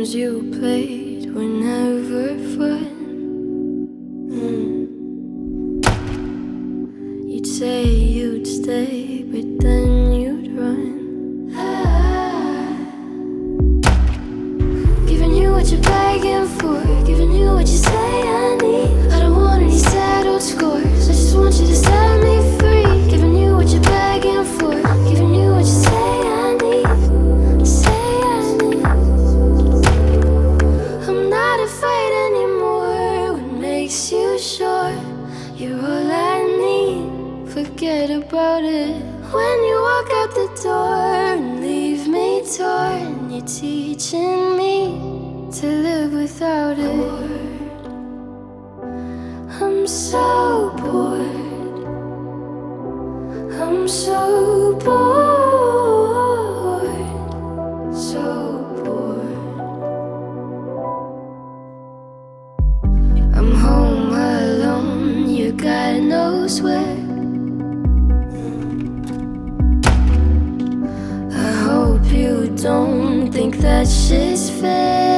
games you played were never fun. You'd say you'd stay, but then you'd run. Giving you what you're begging for, giving you what you say I need. I don't want any settled scores, I just want you to set me free. Giving you what you're begging for, giving you what you say I need. Say I need. I'm not afraid anymore. What makes you sure you're all I need? Forget about it. When you walk out the door and leave me torn, you're teaching me to live without it. I'm so bored. I'm so bored. So bored. I'm home alone, you God knows where. I hope you don't think that shit's fair.